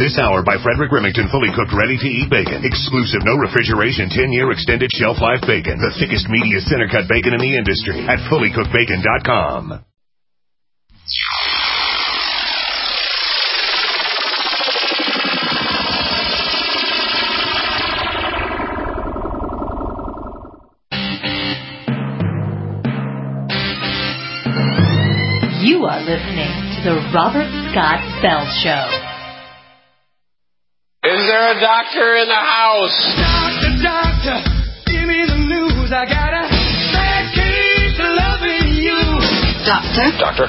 This hour by Frederick Remington, fully cooked, ready-to-eat bacon. Exclusive, no refrigeration, 10-year extended shelf life bacon. The thickest, meatiest center-cut bacon in the industry at fullycookedbacon.com. You are listening to the Robert Scott Bell Show. Is there a doctor in the house? Doctor, give me the news. I got a bad case of loving you. Doctor,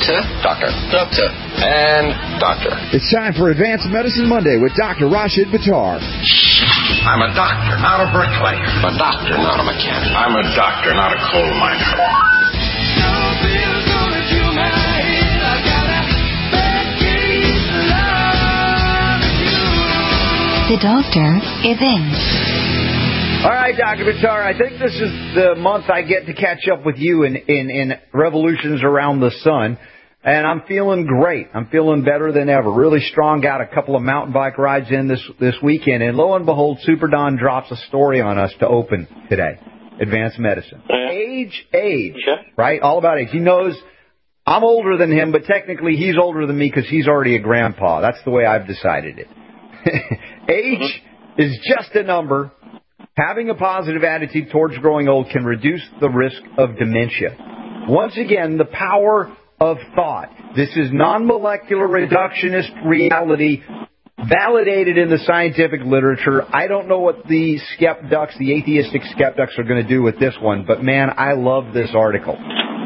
and doctor. It's time for Advanced Medicine Monday with Dr. Rashid Buttar. I'm a doctor, not a bricklayer. I'm a doctor, not a mechanic. I'm a doctor, not a coal miner. The doctor is in. All right, Dr. Buttar, I think this is the month I get to catch up with you in Revolutions Around the Sun, and I'm feeling great. I'm feeling better than ever. Really strong. Got a couple of mountain bike rides in this weekend, and lo and behold, Super Don drops a story on us to open today. Advanced Medicine. Age, right? All about age. He knows I'm older than him, but technically he's older than me because he's already a grandpa. That's the way I've decided it. Age is just a number. Having a positive attitude towards growing old can reduce the risk of dementia. Once again, the power of thought. This is non-molecular reductionist reality, validated in the scientific literature. I don't know what the skeptics, the atheistic skeptics, are going to do with this one, but man, I love this article.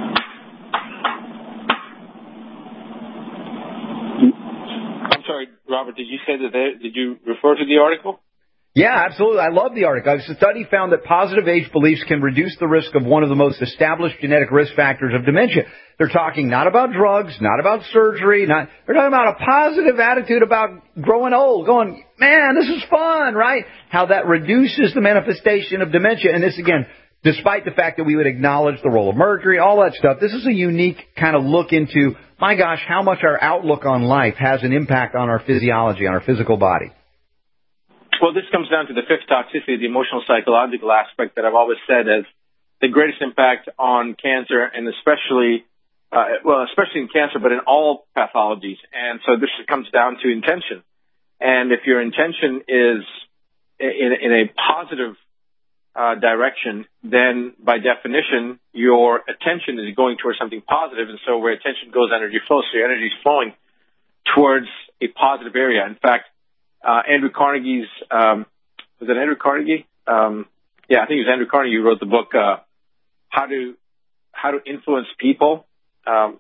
Robert, did you say that did you refer to the article? Yeah, absolutely. I love the article. A study found that positive age beliefs can reduce the risk of one of the most established genetic risk factors of dementia. They're talking not about drugs, not about surgery, they're talking about a positive attitude about growing old, going, man, this is fun, right? How that reduces the manifestation of dementia. And this, again, despite the fact that we would acknowledge the role of mercury, all that stuff, this is a unique kind of look into, my gosh, how much our outlook on life has an impact on our physiology, on our physical body. Well, this comes down to the fifth toxicity, the emotional psychological aspect that I've always said has the greatest impact on cancer, and especially in cancer, but in all pathologies. And so this comes down to intention. And if your intention is in a positive direction, then by definition, your attention is going towards something positive. And so where attention goes, energy flows. So your energy is flowing towards a positive area. In fact, Andrew Carnegie's, was it Andrew Carnegie? Yeah, I think it was Andrew Carnegie who wrote the book, How to Influence People. I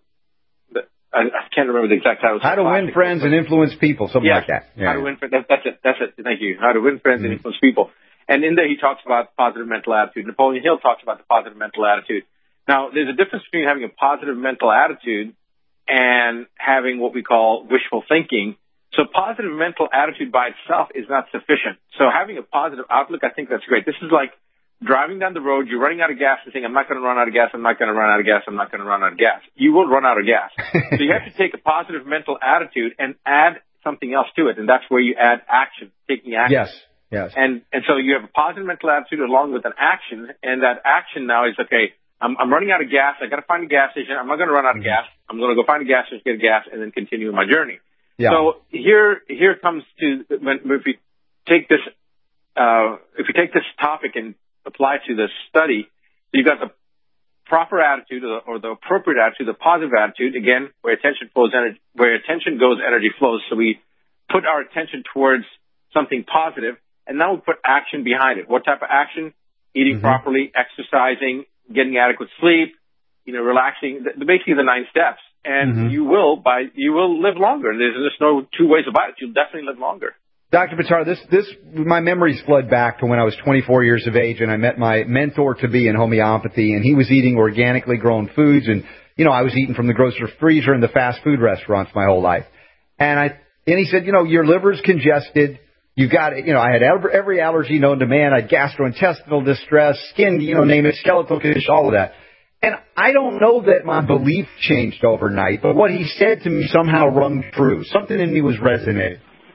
can't remember the exact title. How to Win Friends and Influence People, something like that. Yeah. How to Win Friends. That's it. Thank you. How to Win Friends and Influence People. And in there, he talks about positive mental attitude. Napoleon Hill talks about the positive mental attitude. Now, there's a difference between having a positive mental attitude and having what we call wishful thinking. So positive mental attitude by itself is not sufficient. So having a positive outlook, I think that's great. This is like driving down the road, you're running out of gas and saying, I'm not going to run out of gas, I'm not going to run out of gas, I'm not going to run out of gas. You will run out of gas. So you have to take a positive mental attitude and add something else to it, and that's where you add action, taking action. Yes. And so you have a positive mental attitude along with an action, and that action now is, okay, I'm running out of gas, I got to find a gas station, I'm not going to run out of gas, I'm going to go find a gas station, get gas, and then continue my journey. Yeah. So here comes to if we take this topic and apply it to this study, you've got the proper attitude or the appropriate attitude, the positive attitude. Again, where attention goes, energy flows. So we put our attention towards something positive, and now we put action behind it. What type of action? Eating properly, exercising, getting adequate sleep, relaxing. Basically, the 9 steps. And you will live longer. There's just no two ways about it. You'll definitely live longer. Dr. Buttar, my memories flood back to when I was 24 years of age and I met my mentor-to-be in homeopathy, and he was eating organically grown foods, and, I was eating from the grocery freezer and the fast food restaurants my whole life. And he said, your liver's congested. You've got, I had every allergy known to man. I had gastrointestinal distress, skin, name it, skeletal condition, all of that. And I don't know that my belief changed overnight, but what he said to me somehow rung true. Something in me was resonating.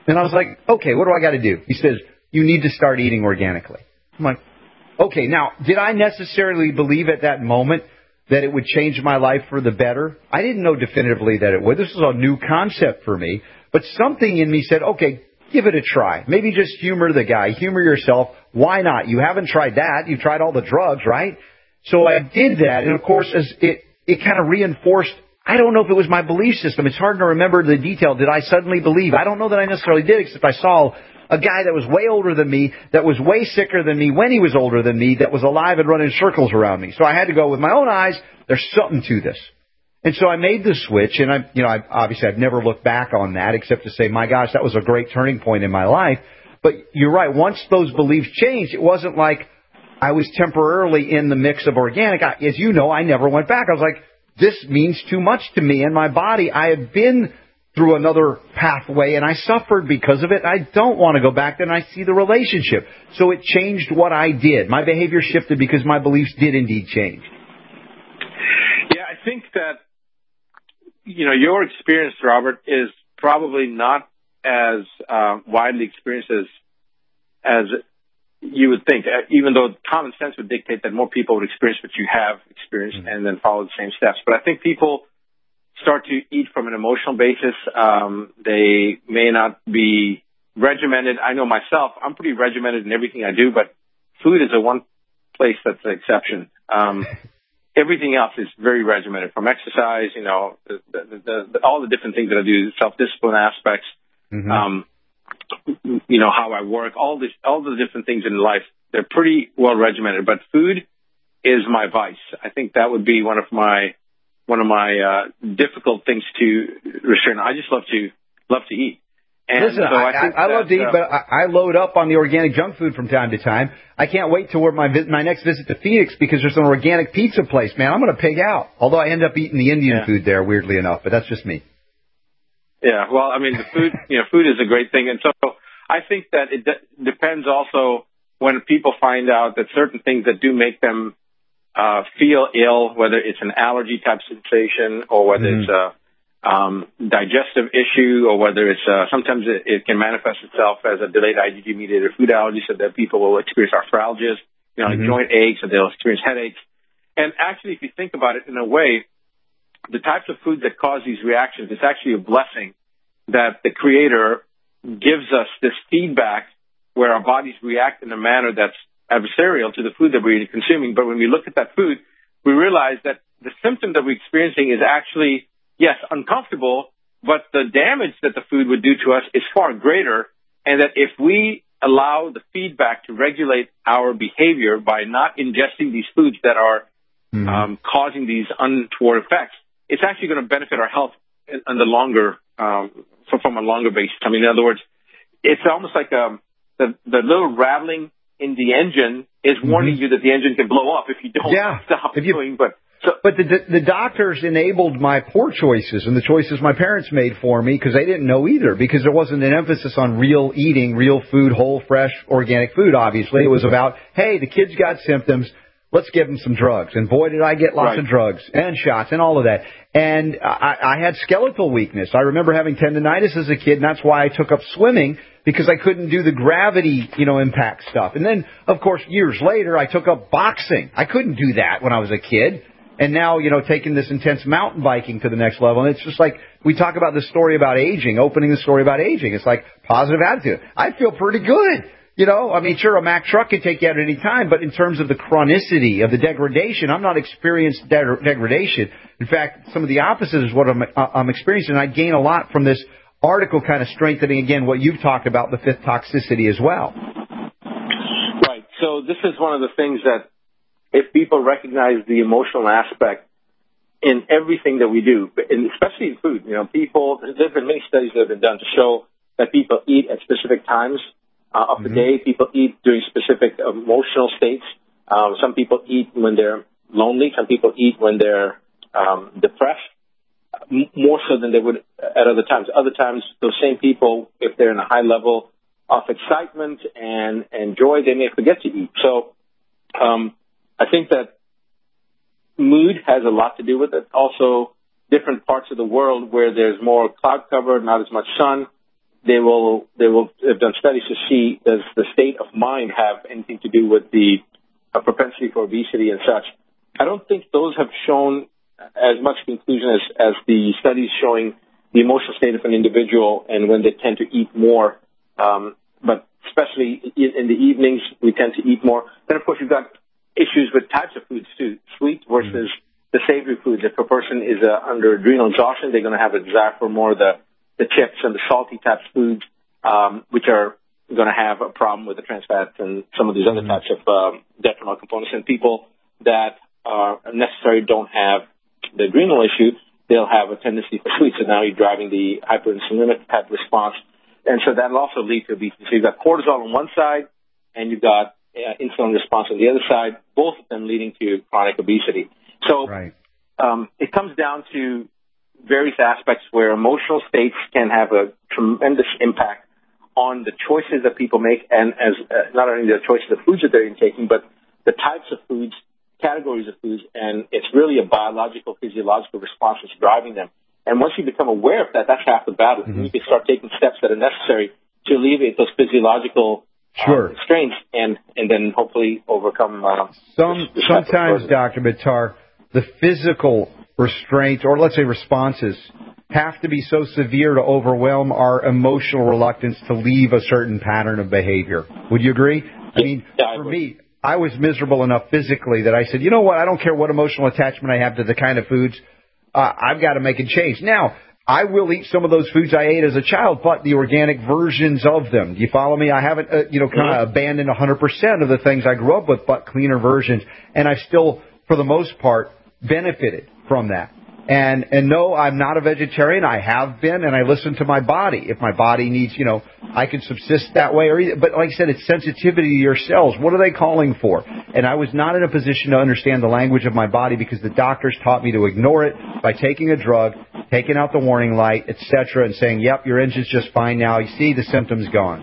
And I was like, okay, what do I got to do? He says, you need to start eating organically. I'm like, okay, now, did I necessarily believe at that moment that it would change my life for the better? I didn't know definitively that it would. This was a new concept for me. But something in me said, okay, give it a try. Maybe just humor the guy. Humor yourself. Why not? You haven't tried that. You've tried all the drugs, right? So I did that. And, of course, as it kind of reinforced, I don't know if it was my belief system. It's hard to remember the detail. Did I suddenly believe? I don't know that I necessarily did, except I saw a guy that was way older than me, that was way sicker than me when he was older than me, that was alive and running circles around me. So I had to go with my own eyes. There's something to this. And so I made the switch, and I've never looked back on that except to say, my gosh, that was a great turning point in my life. But you're right. Once those beliefs changed, it wasn't like I was temporarily in the mix of organic. As you know, I never went back. I was like, this means too much to me and my body. I have been through another pathway, and I suffered because of it. I don't want to go back there, and I see the relationship. So it changed what I did. My behavior shifted because my beliefs did indeed change. Yeah, I think that, your experience, Robert, is probably not as widely experienced as you would think, even though common sense would dictate that more people would experience what you have experienced and then follow the same steps. But I think people start to eat from an emotional basis. They may not be regimented. I know myself, I'm pretty regimented in everything I do, but food is the one place that's an exception. Everything else is very regimented, from exercise, all the different things that I do, self-discipline aspects, how I work, all the different things in life, they're pretty well regimented. But food is my vice. I think that would be one of my difficult things to restrain. I just love to eat. And listen, so I love to eat, but I load up on the organic junk food from time to time. I can't wait till my next visit to Phoenix because there's an organic pizza place, man. I'm going to pig out. Although I end up eating the Indian food there, weirdly enough, but that's just me. Yeah, well, I mean, the food, food is a great thing, and so I think that it depends also when people find out that certain things that do make them feel ill, whether it's an allergy type sensation or whether it's a digestive issue, or whether it's sometimes it can manifest itself as a delayed IgG-mediated food allergy, so that people will experience arthralgias, like joint aches, and they'll experience headaches. And actually, if you think about it in a way, the types of foods that cause these reactions, it's actually a blessing that the Creator gives us this feedback where our bodies react in a manner that's adversarial to the food that we're consuming. But when we look at that food, we realize that the symptom that we're experiencing is actually, yes, uncomfortable, but the damage that the food would do to us is far greater, and that if we allow the feedback to regulate our behavior by not ingesting these foods that are causing these untoward effects, it's actually going to benefit our health on the longer, from a longer basis. I mean, in other words, it's almost like the little rattling in the engine is warning you that the engine can blow up if you don't stop doing. But the doctors enabled my poor choices and the choices my parents made for me because they didn't know either, because there wasn't an emphasis on real eating, real food, whole, fresh, organic food, obviously. It was about, hey, the kid's got symptoms, let's give them some drugs. And boy, did I get lots of drugs and shots and all of that. And I had skeletal weakness. I remember having tendinitis as a kid, and that's why I took up swimming, because I couldn't do the gravity, impact stuff. And then, of course, years later, I took up boxing. I couldn't do that when I was a kid. And now, taking this intense mountain biking to the next level. And it's just like we talk about the story about aging, opening the story about aging. It's like positive attitude. I feel pretty good. I mean, sure, a Mack truck can take you out at any time, but in terms of the chronicity of the degradation, I'm not experiencing degradation. In fact, some of the opposite is what I'm experiencing. I gain a lot from this article kind of strengthening, again, what you've talked about, the fifth toxicity as well. Right. So this is one of the things that if people recognize the emotional aspect in everything that we do, and especially in food, there have been many studies that have been done to show that people eat at specific times of the day. People eat during specific emotional states. Some people eat when they're lonely. Some people eat when they're depressed, more so than they would at other times. Other times, those same people, if they're in a high level of excitement and joy, they may forget to eat. So I think that mood has a lot to do with it. Also, different parts of the world where there's more cloud cover, not as much sun, they've done studies to see, does the state of mind have anything to do with the propensity for obesity and such. I don't think those have shown as much conclusion as the studies showing the emotional state of an individual and when they tend to eat more. But especially in the evenings, we tend to eat more. Then, of course, you've got issues with types of foods, too, sweet versus the savory foods. If a person is under adrenal exhaustion, they're going to have a desire for more of the chips and the salty types of foods, which are going to have a problem with the trans fats and some of these other types of detrimental components. And people that necessarily don't have the adrenal issue, they'll have a tendency for sweets. So now you're driving the hyperinsulinic type response. And so that'll also lead to obesity. So you've got cortisol on one side, and you've got insulin response on the other side, both of them leading to chronic obesity. So it comes down to various aspects where emotional states can have a tremendous impact on the choices that people make, and as not only the choices of foods that they're intaking, but the types of foods, categories of foods, and it's really a biological, physiological response that's driving them. And once you become aware of that, that's half the battle. You can start taking steps that are necessary to alleviate those physiological constraints, and then hopefully overcome. Sometimes, Dr. Buttar, the physical restraints, or let's say responses, have to be so severe to overwhelm our emotional reluctance to leave a certain pattern of behavior. Would you agree? I mean, for me, I was miserable enough physically that I said, you know what, I don't care what emotional attachment I have to the kind of foods, I've got to make a change. Now, I will eat some of those foods I ate as a child, but the organic versions of them. Do you follow me? I haven't, kind of abandoned 100% of the things I grew up with, but cleaner versions. And I still, for the most part, benefited from that. And no, I'm not a vegetarian. I have been, and I listen to my body. If my body needs, I can subsist that way. But like I said, it's sensitivity to your cells. What are they calling for? And I was not in a position to understand the language of my body because the doctors taught me to ignore it by taking a drug, taking out the warning light, etc., and saying, yep, your engine's just fine now. You see, the symptom's gone.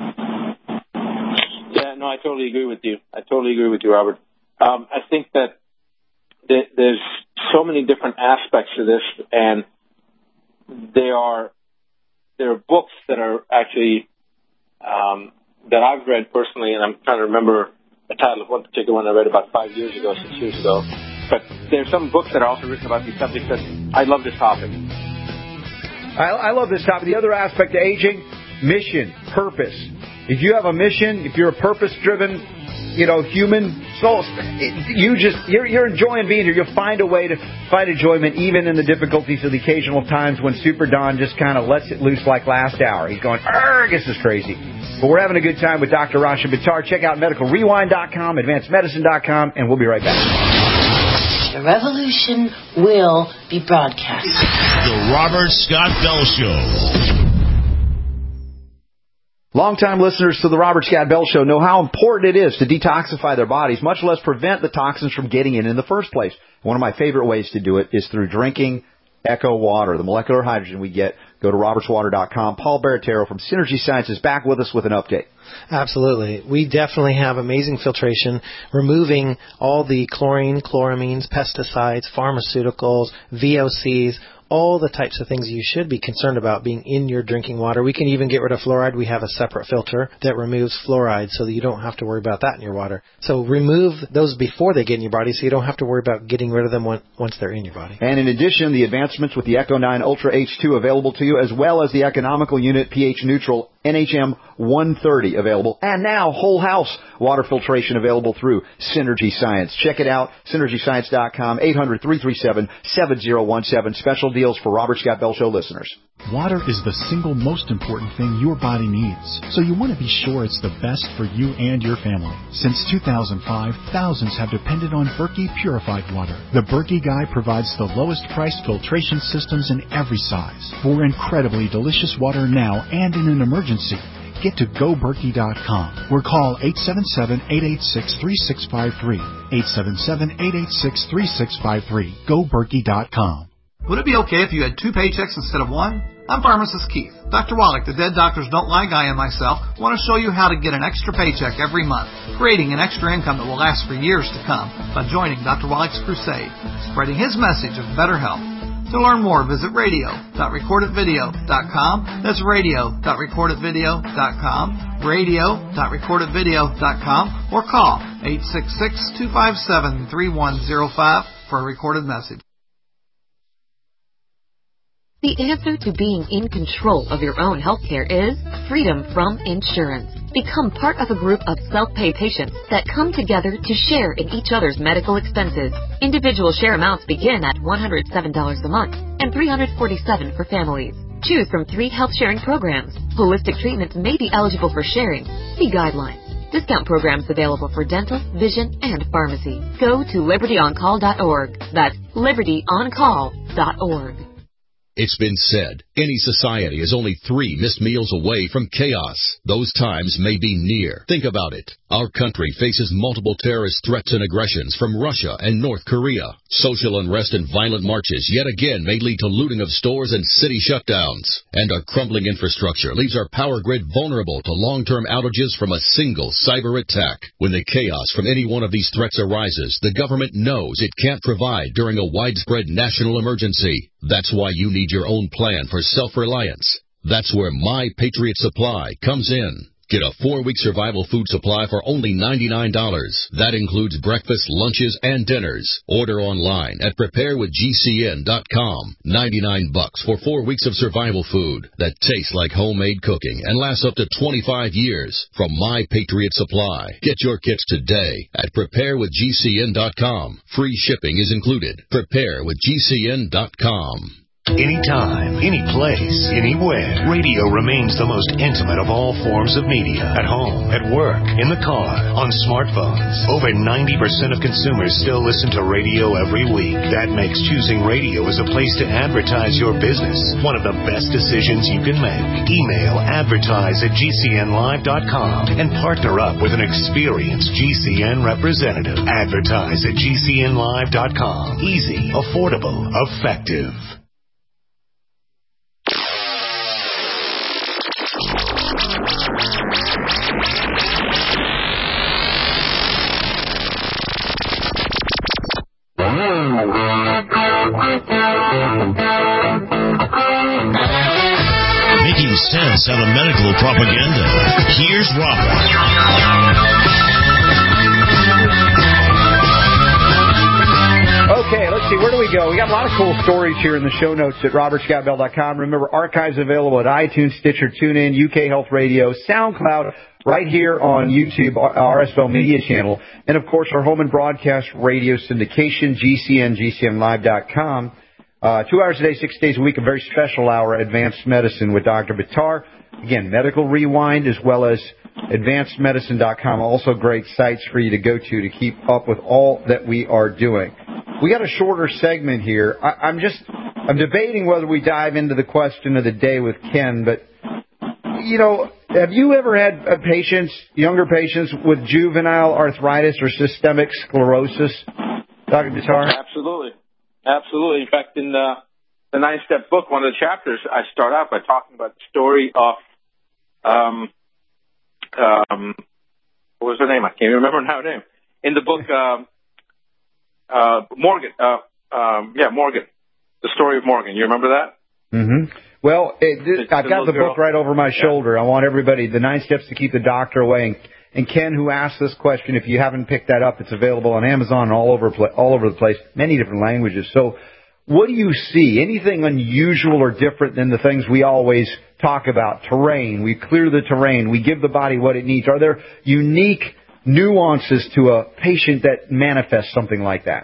Yeah, no, I totally agree with you. Robert. I think that there's so many different aspects to this, and there are books that are actually that I've read personally, and I'm trying to remember the title of one particular one I read about 6 years ago. But there's some books that are also written about these subjects that I love this topic. I love this topic. The other aspect of aging, mission, purpose. If you have a mission, if you're a purpose-driven, human soul, you're enjoying being here. You'll find a way to find enjoyment even in the difficulties of the occasional times when Super Don just kind of lets it loose like last hour. He's going, this is crazy. But we're having a good time with Dr. Rashid Buttar. Check out medicalrewind.com, advancedmedicine.com, and we'll be right back. The revolution will be broadcast. The Robert Scott Bell Show. Longtime listeners to the Robert Scott Bell Show know how important it is to detoxify their bodies, much less prevent the toxins from getting in the first place. One of my favorite ways to do it is through drinking Echo Water, the molecular hydrogen we get. Go to robertswater.com. Paul Baratero from Synergy Science is back with us with an update. Absolutely. We definitely have amazing filtration, removing all the chlorine, chloramines, pesticides, pharmaceuticals, VOCs, all the types of things you should be concerned about being in your drinking water. We can even get rid of fluoride. We have a separate filter that removes fluoride so that you don't have to worry about that in your water. So remove those before they get in your body so you don't have to worry about getting rid of them once they're in your body. And in addition, the advancements with the Echo 9 Ultra H2 available to you, as well as the economical unit pH neutral NHM 130 available. And now whole house water filtration available through Synergy Science. Check it out, synergyscience.com, 800-337-7017. Special deals for Robert Scott Bell Show listeners. Water is the single most important thing your body needs, so you want to be sure it's the best for you and your family. Since 2005, thousands have depended on Berkey purified water. The Berkey Guy provides the lowest priced filtration systems in every size. For incredibly delicious water now and in an emergency, get to GoBerkey.com or call 877-886-3653. 877-886-3653. GoBerkey.com. Would it be okay if you had 2 paychecks instead of 1? I'm pharmacist Keith. Dr. Wallach, the Dead Doctors Don't Lie guy, and myself want to show you how to get an extra paycheck every month, creating an extra income that will last for years to come by joining Dr. Wallach's crusade, spreading his message of better health. To learn more, visit radio.recordedvideo.com. That's radio.recordedvideo.com, radio.recordedvideo.com, or call 866-257-3105 for a recorded message. The answer to being in control of your own healthcare is freedom from insurance. Become part of a group of self-pay patients that come together to share in each other's medical expenses. Individual share amounts begin at $107 a month and $347 for families. Choose from 3 health-sharing programs. Holistic treatments may be eligible for sharing. See guidelines. Discount programs available for dental, vision, and pharmacy. Go to libertyoncall.org. That's libertyoncall.org. It's been said, any society is only 3 missed meals away from chaos. Those times may be near. Think about it. Our country faces multiple terrorist threats and aggressions from Russia and North Korea. Social unrest and violent marches yet again may lead to looting of stores and city shutdowns. And our crumbling infrastructure leaves our power grid vulnerable to long-term outages from a single cyber attack. When the chaos from any one of these threats arises, the government knows it can't provide during a widespread national emergency. That's why you need your own plan for self-reliance. That's where My Patriot Supply comes in. Get a 4-week survival food supply for only $99. That includes breakfast, lunches, and dinners. Order online at preparewithgcn.com. $99 for 4 weeks of survival food that tastes like homemade cooking and lasts up to 25 years from My Patriot Supply. Get your kits today at preparewithgcn.com. Free shipping is included. Preparewithgcn.com. Anytime, any place, anywhere, radio remains the most intimate of all forms of media. At home, at work, in the car, on smartphones. Over 90% of consumers still listen to radio every week. That makes choosing radio as a place to advertise your business one of the best decisions you can make. Email advertise@gcnlive.com and partner up with an experienced GCN representative. Advertise@gcnlive.com. Easy, affordable, effective. Making sense out of medical propaganda. Here's Robert. Okay, let's see. Where do we go? We got a lot of cool stories here in the show notes at robertscottbell.com. Remember, archives available at iTunes, Stitcher, TuneIn, UK Health Radio, SoundCloud, right here on YouTube, RSL Media Channel, and, of course, our home and broadcast radio syndication, GCN, GCNlive.com. 2 hours a day, 6 days a week, a very special hour, Advanced Medicine with Dr. Buttar. Again, Medical Rewind as well as advancedmedicine.com. Also great sites for you to go to keep up with all that we are doing. We got a shorter segment here. I'm debating whether we dive into the question of the day with Ken, but, you know, have you ever had patients, younger patients, with juvenile arthritis or systemic sclerosis, Dr. Buttar? Absolutely. Absolutely. In fact, in the 9-Step book, one of the chapters, I start out by talking about the story of, what was her name? I can't remember now her name. In the book, Morgan. Morgan. The story of Morgan. You remember that? Mm-hmm. Well, I've got the book right over my shoulder. I want everybody, the 9 Steps to Keep the Doctor Away. And Ken, who asked this question, if you haven't picked that up, it's available on Amazon and all over the place, many different languages. So what do you see? Anything unusual or different than the things we always talk about? Terrain. We clear the terrain. We give the body what it needs. Are there unique nuances to a patient that manifests something like that?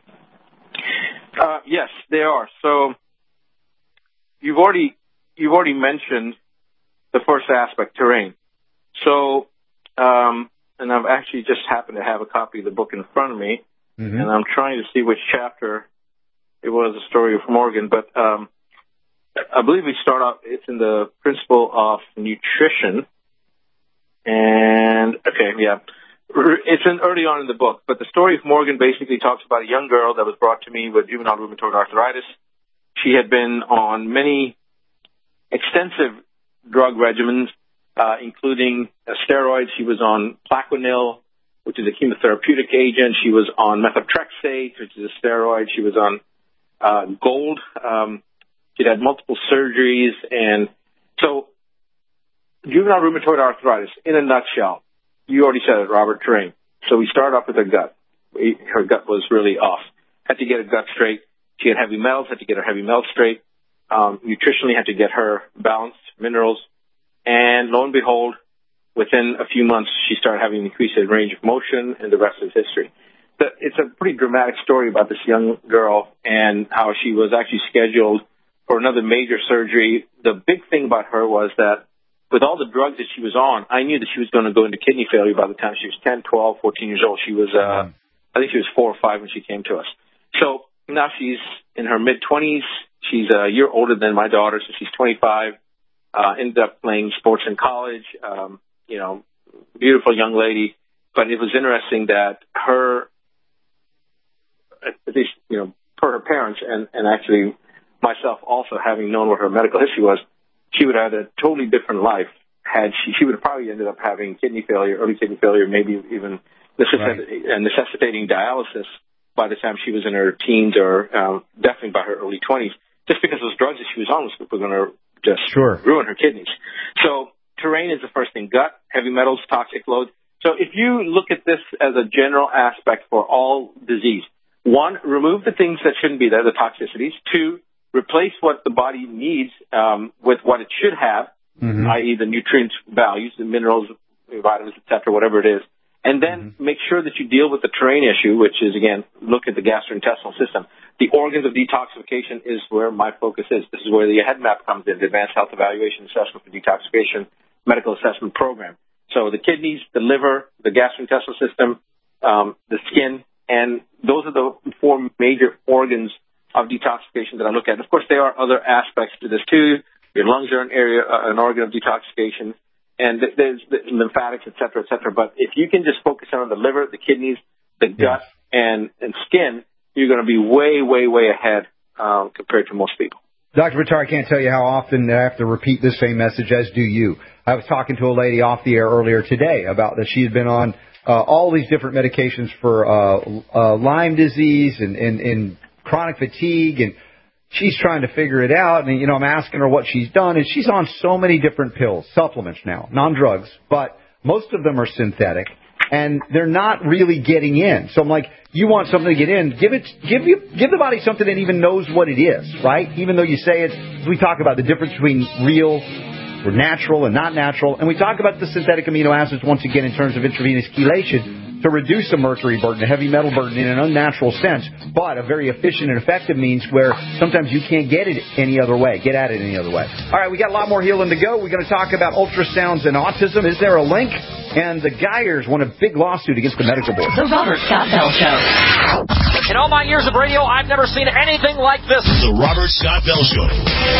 Yes, there are. So you've already mentioned the first aspect, terrain. So and I've actually just happened to have a copy of the book in front of me, and I'm trying to see which chapter it was, the story of Morgan. But I believe we start off, it's in the principle of nutrition. And, it's early on in the book. But the story of Morgan basically talks about a young girl that was brought to me with juvenile rheumatoid arthritis. She had been on many extensive drug regimens, including steroids. She was on Plaquenil, which is a chemotherapeutic agent. She was on methotrexate, which is a steroid. She was on gold. She'd had multiple surgeries. And so juvenile rheumatoid arthritis, in a nutshell, you already said it, Robert, terrain. So we start off with her gut. Her gut was really off. Had to get her gut straight. She had heavy metals, had to get her heavy metals straight. Nutritionally, had to get her balanced, minerals. And lo and behold, within a few months, she started having an increased range of motion, and the rest is history. It's a pretty dramatic story about this young girl and how she was actually scheduled for another major surgery. The big thing about her was that with all the drugs that she was on, I knew that she was going to go into kidney failure by the time she was 10, 12, 14 years old. She was, I think she was 4 or 5 when she came to us. So now she's in her mid-20s. She's a year older than my daughter, so she's 25. Ended up playing sports in college. Beautiful young lady. But it was interesting that her, at least, per her parents and actually myself also having known what her medical history was, she would have had a totally different life had she would have probably ended up having kidney failure, early kidney failure, maybe even necessitating dialysis by the time she was in her teens or definitely by her early 20s, just because those drugs that she was on were going to just ruin her kidneys. So terrain is the first thing, gut, heavy metals, toxic loads. So if you look at this as a general aspect for all disease, 1, remove the things that shouldn't be there, the toxicities. 2, replace what the body needs with what it should have, i.e. the nutrient values, the minerals, vitamins, et cetera, whatever it is. And then make sure that you deal with the terrain issue, which is, again, look at the gastrointestinal system. The organs of detoxification is where my focus is. This is where the HEADMAP comes in, the Advanced Health Evaluation Assessment for Detoxification Medical Assessment Program. So the kidneys, the liver, the gastrointestinal system, the skin, and those are the 4 major organs of detoxification that I look at. Of course, there are other aspects to this too. Your lungs are an organ of detoxification, and there's the lymphatics, et cetera, But if you can just focus on the liver, the kidneys, the gut, and skin, you're going to be way, way, way ahead compared to most people. Dr. Buttar, I can't tell you how often I have to repeat this same message, as do you. I was talking to a lady off the air earlier today about that she had been on all these different medications for Lyme disease and chronic fatigue, and she's trying to figure it out. And, I'm asking her what she's done, and she's on so many different pills, supplements now, non-drugs, but most of them are synthetic, and they're not really getting in. So I'm like, you want something to get in, give the body something that even knows what it is, right? Even though you say it, we talk about the difference between real or natural and not natural, and we talk about the synthetic amino acids once again in terms of intravenous chelation to reduce the mercury burden, the heavy metal burden in an unnatural sense, but a very efficient and effective means where sometimes you can't get at it any other way. All right, we got a lot more healing to go. We're going to talk about ultrasounds and autism. Is there a link? And the Geyers won a big lawsuit against the medical board. The Robert Scott Bell Show. In all my years of radio, I've never seen anything like this. The Robert Scott Bell Show.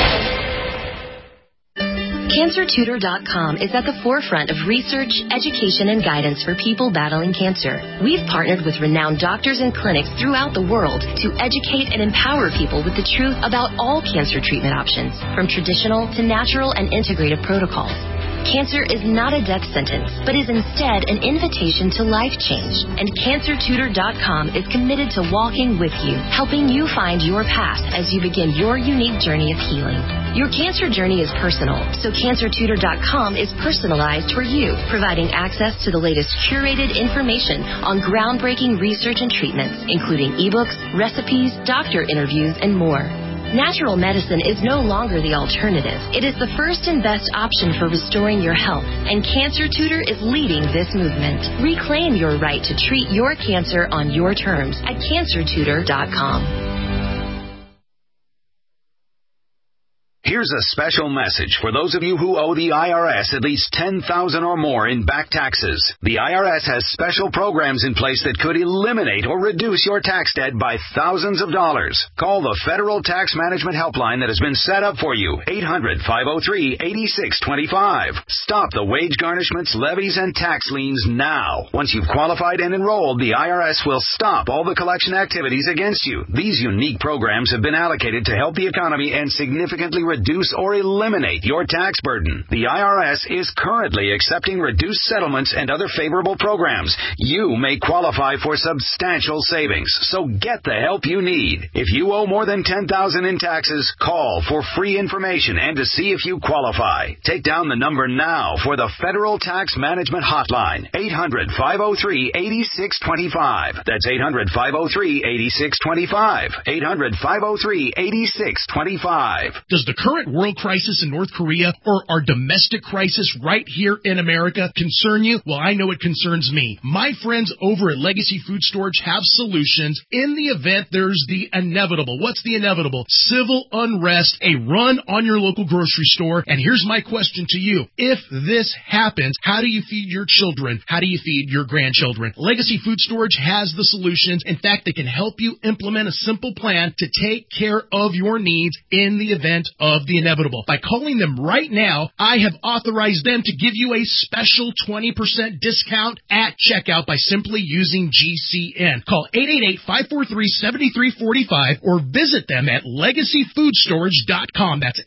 CancerTutor.com is at the forefront of research, education, and guidance for people battling cancer. We've partnered with renowned doctors and clinics throughout the world to educate and empower people with the truth about all cancer treatment options, from traditional to natural and integrative protocols. Cancer is not a death sentence, but is instead an invitation to life change. And CancerTutor.com is committed to walking with you, helping you find your path as you begin your unique journey of healing. Your cancer journey is personal, so CancerTutor.com is personalized for you, providing access to the latest curated information on groundbreaking research and treatments, including ebooks, recipes, doctor interviews, and more. Natural medicine is no longer the alternative. It is the first and best option for restoring your health, and Cancer Tutor is leading this movement. Reclaim your right to treat your cancer on your terms at CancerTutor.com. Here's a special message for those of you who owe the IRS at least $10,000 or more in back taxes. The IRS has special programs in place that could eliminate or reduce your tax debt by thousands of dollars. Call the Federal Tax Management Helpline that has been set up for you, 800-503-8625. Stop the wage garnishments, levies, and tax liens now. Once you've qualified and enrolled, the IRS will stop all the collection activities against you. These unique programs have been allocated to help the economy and significantly reduce reduce or eliminate your tax burden. The IRS is currently accepting reduced settlements and other favorable programs. You may qualify for substantial savings, so get the help you need. If you owe more than $10,000 in taxes, call for free information and to see if you qualify. Take down the number now for the Federal Tax Management Hotline, 800-503-8625. That's 800-503-8625. 800-503-8625. Does the current world crisis in North Korea or our domestic crisis right here in America concern you? Well, I know it concerns me. My friends over at Legacy Food Storage have solutions in the event there's the inevitable. What's the inevitable? Civil unrest, a run on your local grocery store. And here's my question to you. If this happens, how do you feed your children? How do you feed your grandchildren? Legacy Food Storage has the solutions. In fact, they can help you implement a simple plan to take care of your needs in the event of the inevitable. By calling them right now, I have authorized them to give you a special 20% discount at checkout by simply using GCN. Call 888-543-7345 or visit them at LegacyFoodStorage.com. That's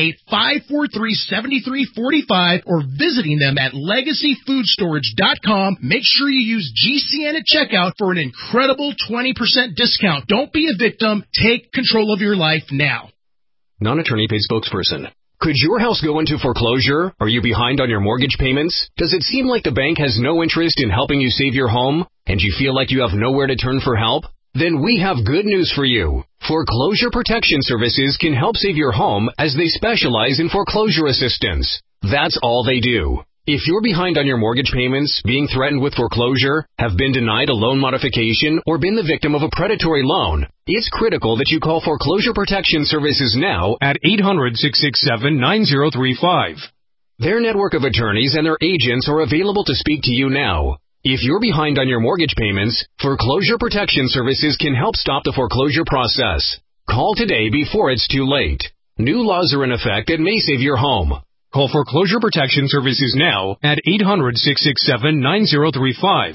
888-543-7345 or visiting them at LegacyFoodStorage.com. Make sure you use GCN at checkout for an incredible 20% discount. Don't be a victim. Take control of your life now. Non-attorney paid spokesperson. Could your house go into foreclosure? Are you behind on your mortgage payments? Does it seem like the bank has no interest in helping you save your home? And you feel like you have nowhere to turn for help? Then we have good news for you. Foreclosure Protection Services can help save your home as they specialize in foreclosure assistance. That's all they do. If you're behind on your mortgage payments, being threatened with foreclosure, have been denied a loan modification, or been the victim of a predatory loan, it's critical that you call Foreclosure Protection Services now at 800-667-9035. Their network of attorneys and their agents are available to speak to you now. If you're behind on your mortgage payments, Foreclosure Protection Services can help stop the foreclosure process. Call today before it's too late. New laws are in effect that may save your home. Call Foreclosure Protection Services now at 800-667-9035.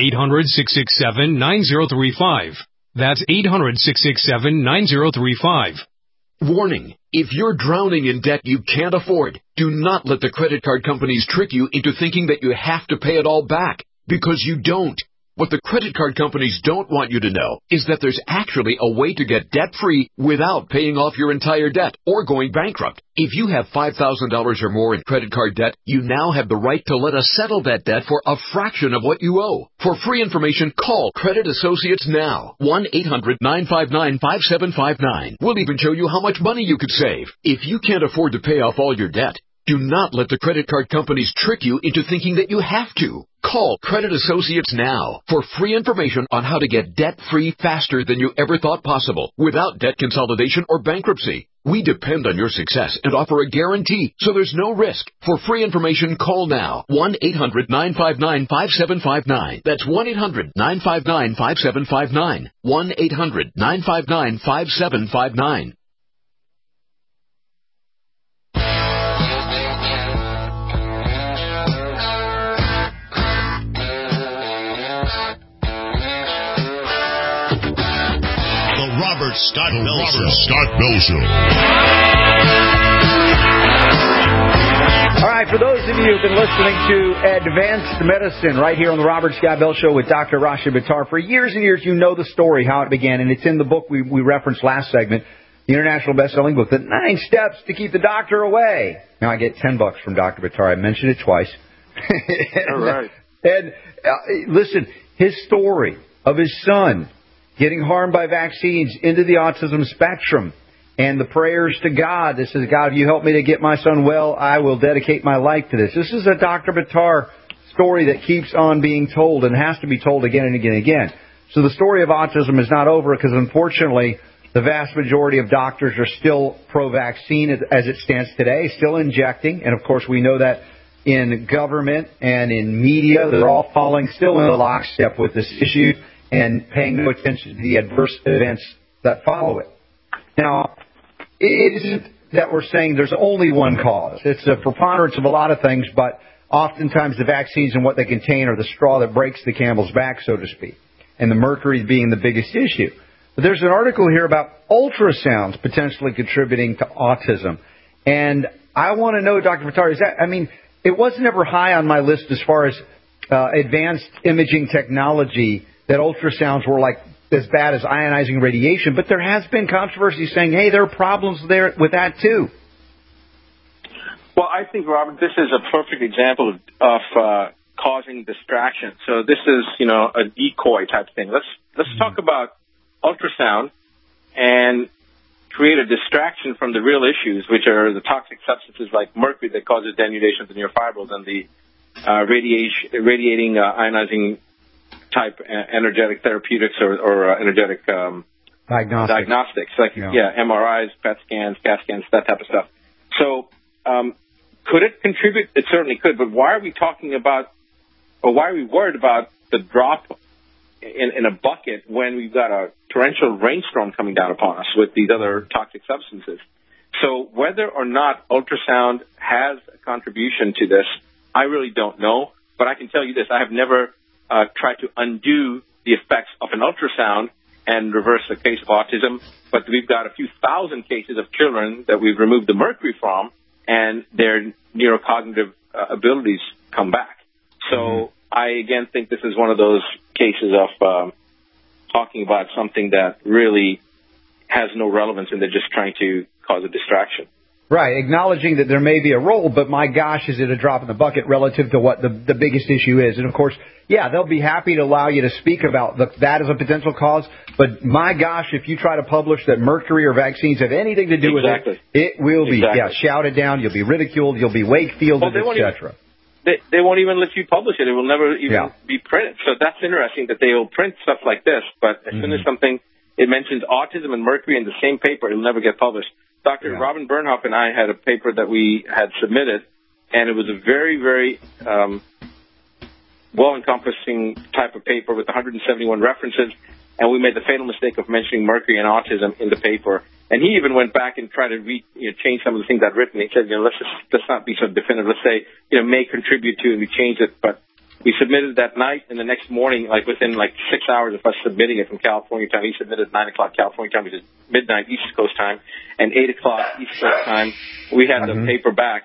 800-667-9035. That's 800-667-9035. Warning, if you're drowning in debt you can't afford, do not let the credit card companies trick you into thinking that you have to pay it all back, because you don't. What the credit card companies don't want you to know is that there's actually a way to get debt-free without paying off your entire debt or going bankrupt. If you have $5,000 or more in credit card debt, you now have the right to let us settle that debt for a fraction of what you owe. For free information, call Credit Associates now. 1-800-959-5759. We'll even show you how much money you could save. If you can't afford to pay off all your debt, do not let the credit card companies trick you into thinking that you have to. Call Credit Associates now for free information on how to get debt-free faster than you ever thought possible without debt consolidation or bankruptcy. We depend on your success and offer a guarantee, so there's no risk. For free information, call now. 1-800-959-5759. That's 1-800-959-5759. 1-800-959-5759. Robert Scott Bell Show. All right, for those of you who've been listening to Advanced Medicine right here on the Robert Scott Bell Show with Dr. Rashid Buttar, for years and years you know the story, how it began, and it's in the book we referenced last segment, the international best-selling book, The 9 Steps to Keep the Doctor Away. Now I get $10 from Dr. Buttar. I mentioned it twice. All right. And listen, his story of his son getting harmed by vaccines into the autism spectrum, and the prayers to God. This is, God, if you help me to get my son well, I will dedicate my life to this. This is a Dr. Buttar story that keeps on being told and has to be told again and again and again. So the story of autism is not over because, unfortunately, the vast majority of doctors are still pro-vaccine as it stands today, still injecting. And, of course, we know that in government and in media, they're all falling still in the lockstep with this issue and paying no attention to the adverse events that follow it. Now, it isn't that we're saying there's only one cause. It's a preponderance of a lot of things, but oftentimes the vaccines and what they contain are the straw that breaks the camel's back, so to speak, and the mercury being the biggest issue. But there's an article here about ultrasounds potentially contributing to autism. And I want to know, Dr. Vitar, it wasn't ever high on my list as far as advanced imaging technology that ultrasounds were like as bad as ionizing radiation, but there has been controversy saying, hey, there are problems there with that too. Well, I think, Robert, this is a perfect example of causing distraction. So this is, a decoy type thing. Let's talk about ultrasound and create a distraction from the real issues, which are the toxic substances like mercury that causes denudation of the neurofibrils and the radiating ionizing type energetic therapeutics or energetic diagnostics like MRIs, PET scans, CAT scans, that type of stuff. So could it contribute? It certainly could. But why are we talking about, or why are we worried about the drop in a bucket when we've got a torrential rainstorm coming down upon us with these other toxic substances? So whether or not ultrasound has a contribution to this, I really don't know. But I can tell you this: I have never tried to undo the effects of an ultrasound and reverse the case of autism. But we've got a few thousand cases of children that we've removed the mercury from, and their neurocognitive abilities come back. So I, again, think this is one of those cases of talking about something that really has no relevance, and they're just trying to cause a distraction. Right, acknowledging that there may be a role, but my gosh, is it a drop in the bucket relative to what the biggest issue is. And, of course, they'll be happy to allow you to speak about that as a potential cause, but my gosh, if you try to publish that mercury or vaccines have anything to do with it will be shouted down, you'll be ridiculed, you'll be Wakefielded, etc. They won't even let you publish it. It will never even be printed. So that's interesting that they will print stuff like this, but as soon as something, it mentions autism and mercury in the same paper, it'll never get published. Dr. Robin Bernhoff and I had a paper that we had submitted, and it was a very, very well-encompassing type of paper with 171 references, and we made the fatal mistake of mentioning mercury and autism in the paper. And he even went back and tried to change some of the things I'd written. He said, let's not be so definitive. Let's say, may contribute to, and we changed it. But we submitted that night, and the next morning, within 6 hours of us submitting it from California time, he submitted at 9 o'clock California time, which is midnight East Coast time, and 8 o'clock East Coast time. We had the paper back,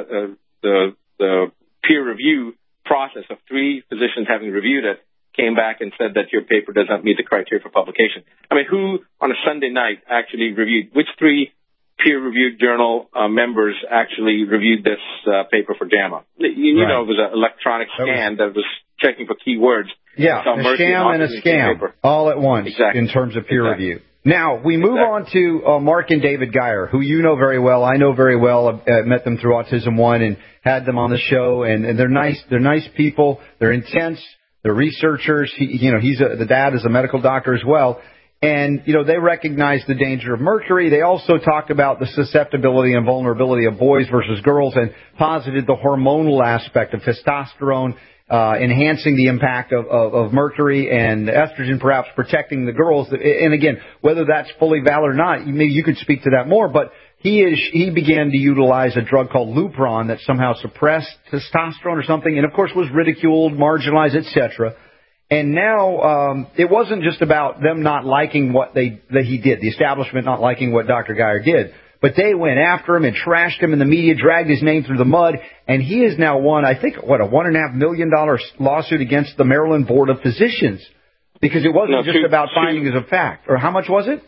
the peer review process of 3 physicians having reviewed it, came back and said that your paper does not meet the criteria for publication. I mean, who on a Sunday night actually reviewed? Which 3 peer-reviewed journal members actually reviewed this paper for JAMA? You know, it was an electronic scan that was checking for keywords. Yeah, a sham and a scam all at once in terms of peer review. Now, we move on to Mark and David Geyer, who you know very well. I know very well. I met them through Autism One and had them on the show, and they're nice. They're nice people. They're intense. They're researchers. The dad is a medical doctor as well. And, they recognize the danger of mercury. They also talked about the susceptibility and vulnerability of boys versus girls and posited the hormonal aspect of testosterone, enhancing the impact of mercury and estrogen, perhaps protecting the girls. And again, whether that's fully valid or not, maybe you could speak to that more, but he began to utilize a drug called Lupron that somehow suppressed testosterone or something, and of course was ridiculed, marginalized, etc. And now it wasn't just about them not liking what that he did, the establishment not liking what Dr. Geyer did, but they went after him and trashed him in the media, dragged his name through the mud, and he has now won, I think, a $1.5 million lawsuit against the Maryland Board of Physicians, because it wasn't just about findings of fact. Or how much was it?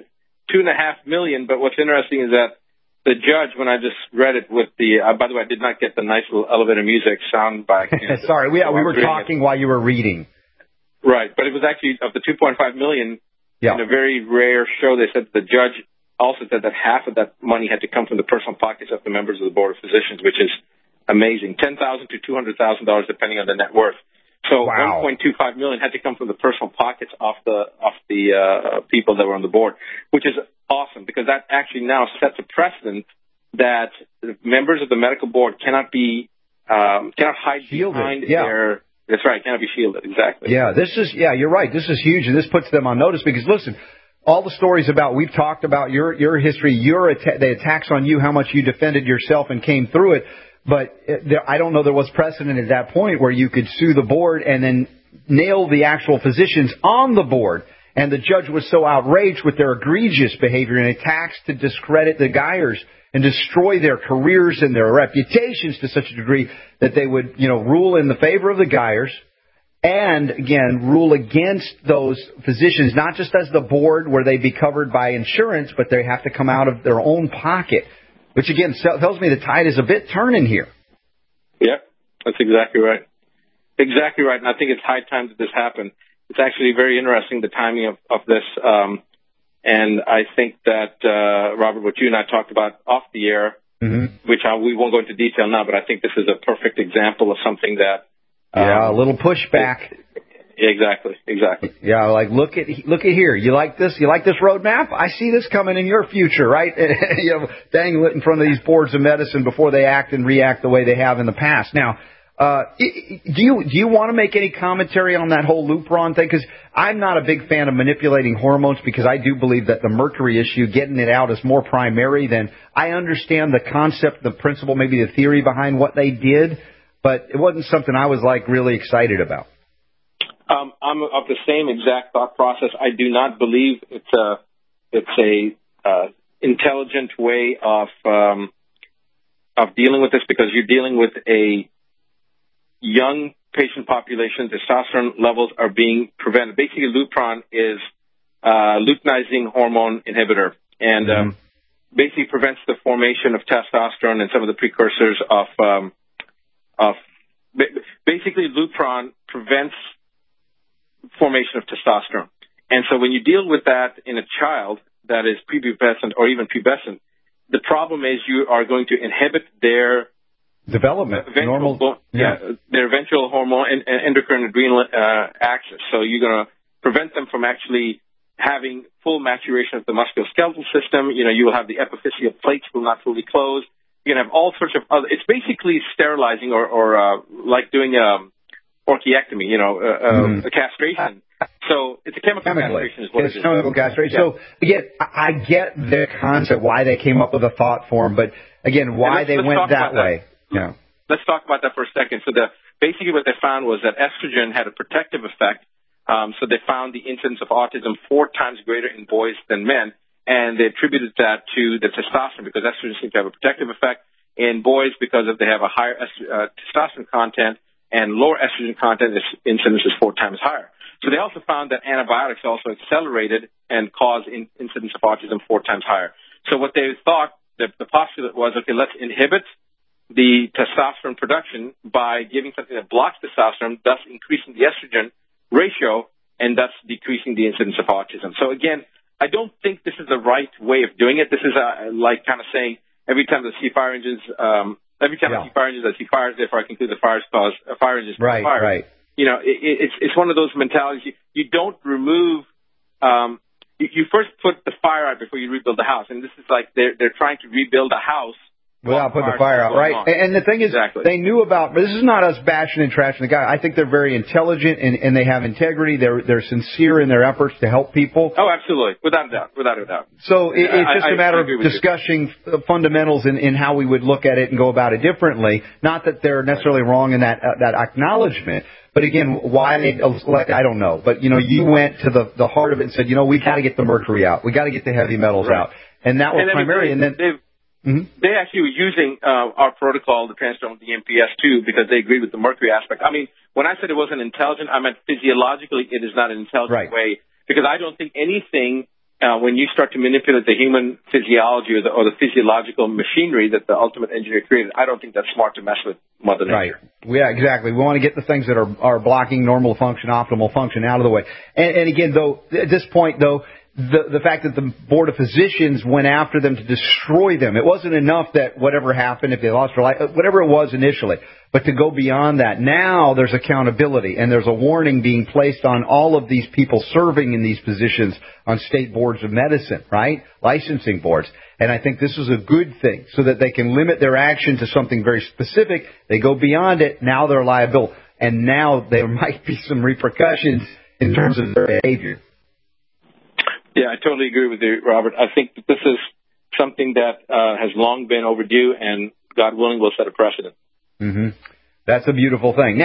$2.5 million. But what's interesting is that the judge, when I just read it with the, by the way, I did not get the nice little elevator music sound by. Sorry, we were talking while you were reading. Right, but it was actually of the $2.5 million. In a very rare show, they said the judge also said that half of that money had to come from the personal pockets of the members of the Board of Physicians, which is amazing. $10,000 to $200,000 depending on the net worth. So $1.25 million had to come from the personal pockets of the people that were on the board, which is awesome because that actually now sets a precedent that members of the medical board cannot hide behind their. That's right, cannot be shielded, exactly. Yeah, you're right. This is huge, and this puts them on notice because, listen, all the stories we've talked about your history, the attacks on you, how much you defended yourself and came through it, but I don't know there was precedent at that point where you could sue the board and then nail the actual physicians on the board. And the judge was so outraged with their egregious behavior and attacks to discredit the Geyers and destroy their careers and their reputations to such a degree that they would, rule in the favor of the Geyers and, again, rule against those physicians, not just as the board where they'd be covered by insurance, but they have to come out of their own pocket, which, again, tells me the tide is a bit turning here. Yeah, that's exactly right. Exactly right, and I think it's high time that this happened. It's actually very interesting, the timing of this, and I think that, Robert, what you and I talked about off the air, which we won't go into detail now, but I think this is a perfect example of something that... a little pushback. Exactly. Yeah, like, look at here. You like this? You like this roadmap? I see this coming in your future, right? Dangle it in front of these boards of medicine before they act and react the way they have in the past. Now, do you want to make any commentary on that whole Lupron thing? Because I'm not a big fan of manipulating hormones because I do believe that the mercury issue, getting it out, is more primary than I understand the concept, the principle, maybe the theory behind what they did, but it wasn't something I was really excited about. I'm of the same exact thought process. I do not believe it's a intelligent way of dealing with this because you're dealing with a young patient population. Testosterone levels are being prevented. Basically, Lupron is luteinizing hormone inhibitor and basically prevents the formation of testosterone and some of the precursors of basically Lupron prevents formation of testosterone. And so when you deal with that in a child that is prepubescent or even pubescent, the problem is you are going to inhibit their development, their eventual hormone and endocrine adrenal axis. So you're going to prevent them from actually having full maturation of the musculoskeletal system. You will have the epiphyseal plates will not fully close. You're going to have all sorts of other. It's basically sterilizing or like doing orchiectomy, a castration. So it's a chemical castration is what it is. Chemical castration. Yeah. So, again, I get the concept, why they came up with a thought form, but, again, why they went that way. Yeah. Let's talk about that for a second. So basically what they found was that estrogen had a protective effect. So they found the incidence of autism 4 times greater in boys than men, and they attributed that to the testosterone because estrogen seems to have a protective effect in boys because they have a higher testosterone content and lower estrogen content, the incidence is 4 times higher. So they also found that antibiotics also accelerated and caused incidence of autism 4 times higher. So what they thought, the postulate was, okay, let's inhibit the testosterone production by giving something that blocks testosterone, thus increasing the estrogen ratio and thus decreasing the incidence of autism. So again, I don't think this is the right way of doing it. This is like kind of saying every time I see fire engines, I see fires, therefore I conclude the fires cause fire engines cause fire. Right. It's one of those mentalities. You don't remove. You first put the fire out before you rebuild the house, and this is like they're trying to rebuild a house without putting the fire out, right? And the thing is, they knew about. But this is not us bashing and trashing the guy. I think they're very intelligent and they have integrity. They're sincere in their efforts to help people. Oh, absolutely, without a doubt. So it's just a matter of discussing fundamentals in how we would look at it and go about it differently. Not that they're necessarily wrong in that acknowledgement. But again, why I don't know. But you went to the heart of it and said, we got to get the mercury out. We got to get the heavy metals out, and that was primary. And then they actually were using our protocol, the transdermal DMPS2, because they agreed with the mercury aspect. I mean, when I said it wasn't intelligent, I meant physiologically it is not an intelligent way, because I don't think anything, when you start to manipulate the human physiology or the physiological machinery that the ultimate engineer created, I don't think that's smart to mess with Mother Nature. Right. Yeah, exactly. We want to get the things that are blocking normal function, optimal function out of the way. And again, though, at this point, though, the fact that the Board of Physicians went after them to destroy them, it wasn't enough that whatever happened, if they lost their life, whatever it was initially, but to go beyond that. Now there's accountability, and there's a warning being placed on all of these people serving in these positions on state boards of medicine, right? Licensing boards. And I think this is a good thing so that they can limit their action to something very specific. They go beyond it. Now they're liable. And now there might be some repercussions in terms of their behavior. Yeah, I totally agree with you, Robert. I think that this is something that has long been overdue, and God willing, will set a precedent. That's a beautiful thing. Now,